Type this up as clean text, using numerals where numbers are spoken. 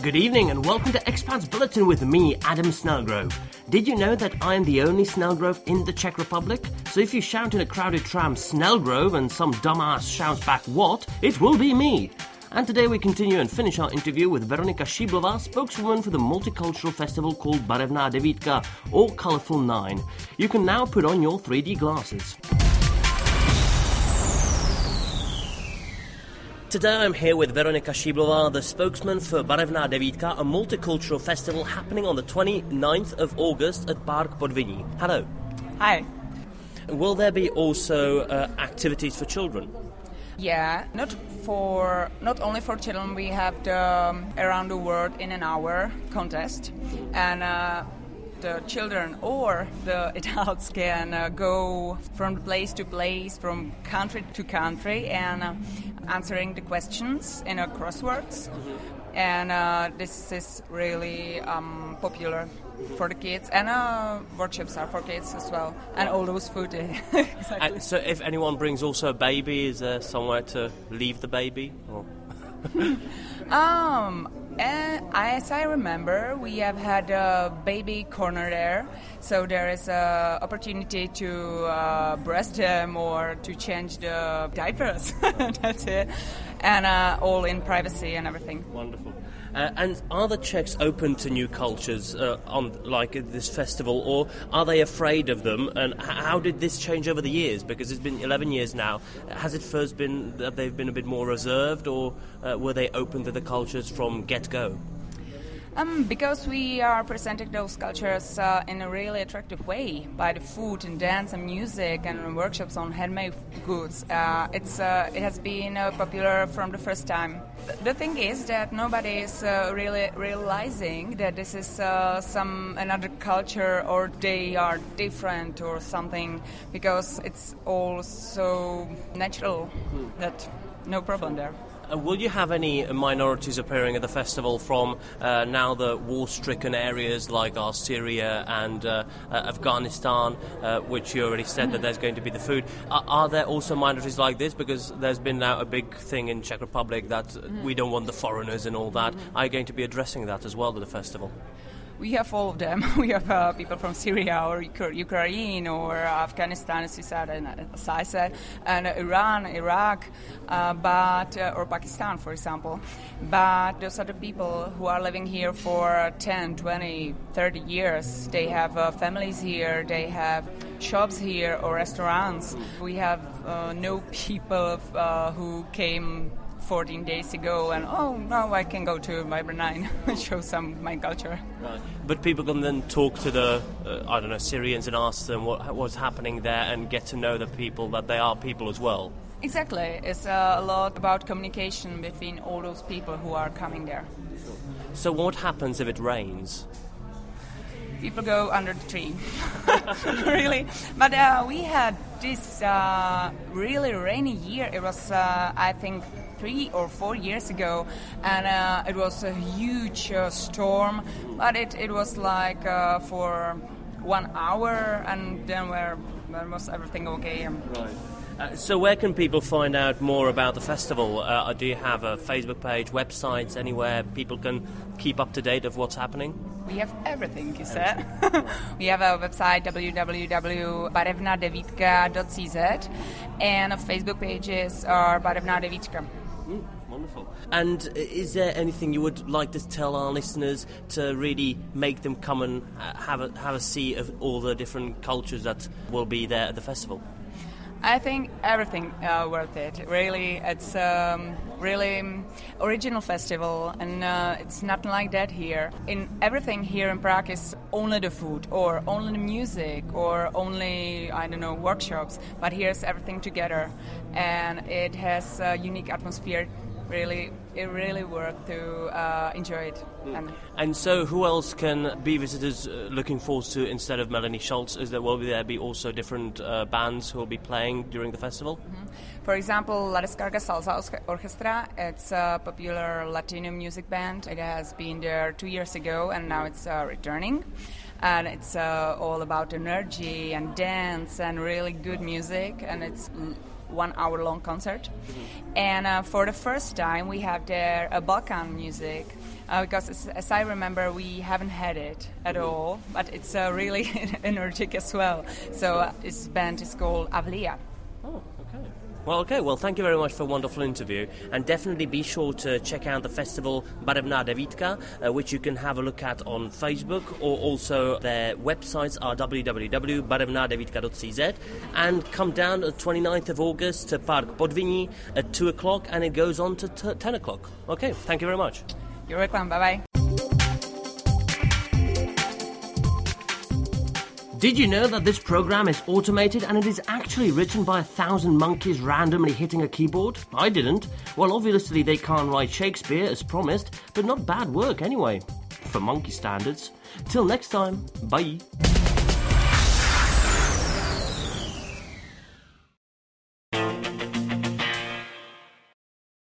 Good evening and welcome to Expats Bulletin with me, Adam Snellgrove. Did you know that I am the only Snellgrove in the Czech Republic? So if you shout in a crowded tram Snellgrove and some dumbass shouts back what, it will be me. And today we continue and finish our interview with Veronika Šíblová, spokeswoman for the multicultural festival called Barevná devítka, or Colourful 9. You can now put on your 3D glasses. Today I'm here with Veronika Šíblová, the spokesman for Barevná devítka, a multicultural festival happening on the 29th of August at Park Podviní. Hello. Hi. Will there be also activities for children? Yeah, not only for children. We have the Around the World in an Hour contest, and the children or the adults can go from place to place, from country to country, and answering the questions in a crosswords. Mm-hmm. And this is really popular for the kids, and workshops are for kids as well, and all those food. Exactly. So if anyone brings also a baby, is there somewhere to leave the baby? Or? As I remember, we have had a baby corner there, so there is an opportunity to breast them or to change the diapers. That's it, and all in privacy and everything. Wonderful. And are the Czechs open to new cultures on like this festival, or are they afraid of them? And how did this change over the years? Because it's been 11 years now. Has it first been that they've been a bit more reserved, or were they open to the cultures from get-go? Because we are presenting those cultures in a really attractive way by the food and dance and music and workshops on handmade goods. It has been popular from the first time. The thing is that nobody is really realizing that this is another culture, or they are different or something, because it's all so natural that no problem there. Will you have any minorities appearing at the festival from now the war-stricken areas like Syria and Afghanistan, which you already said that there's going to be the food? Are there also minorities like this? Because there's been now a big thing in Czech Republic that we don't want the foreigners and all that. Are you going to be addressing that as well at the festival? We have all of them. We have people from Syria or Ukraine or Afghanistan, as I said, and Iran, Iraq, or Pakistan, for example. But those are the people who are living here for 10, 20, 30 years. They have families here, they have shops here or restaurants. We have no people who came 14 days ago and now I can go to Barevná 9 and show some my culture. Right. But people can then talk to the Syrians and ask them what's happening there and get to know the people, that they are people as well. Exactly. It's a lot about communication between all those people who are coming there. So what happens if it rains? People go under the tree. Really. But we had this really rainy year. It was, I think, 3 or 4 years ago, and it was a huge storm, but it was like for 1 hour, and then was everything okay. Right. So where can people find out more about the festival? Do you have a Facebook page, websites, anywhere people can keep up to date of what's happening? We have everything, you said. We have a website, www.barevnadevítka.cz, and our Facebook pages are Barevná devítka. Wonderful. And is there anything you would like to tell our listeners to really make them come and have a see of all the different cultures that will be there at the festival? I think everything worth it. Really, it's really original festival, and it's nothing like that here. In everything here in Prague is only the food, or only the music, or only workshops. But here's everything together, and it has a unique atmosphere. Really, it really worth to enjoy it. And so, who else can be visitors looking forward to instead of Melanie Schultz? Will there be also different bands who will be playing during the festival? Mm-hmm. For example, La Descarga Salsa Orchestra. It's a popular Latino music band. It has been there 2 years ago, and now it's returning. And it's all about energy and dance and really good music, and it's 1 hour long concert. Mm-hmm. And for the first time we have there a Balkan music, because as I remember, we haven't had it at all, but it's really energetic as well. So this band is called Avlia. Oh, okay. Well, thank you very much for a wonderful interview, and definitely be sure to check out the festival Barevná devítka, which you can have a look at on Facebook, or also their websites are www.barevnadevítka.cz, and come down on 29th of August to Park Podviní at 2 o'clock, and it goes on to 10 o'clock. Okay, thank you very much. You're welcome, bye-bye. Did you know that this program is automated and it is actually written by 1,000 monkeys randomly hitting a keyboard? I didn't. Well, obviously they can't write Shakespeare as promised, but not bad work anyway, for monkey standards. Till next time, bye.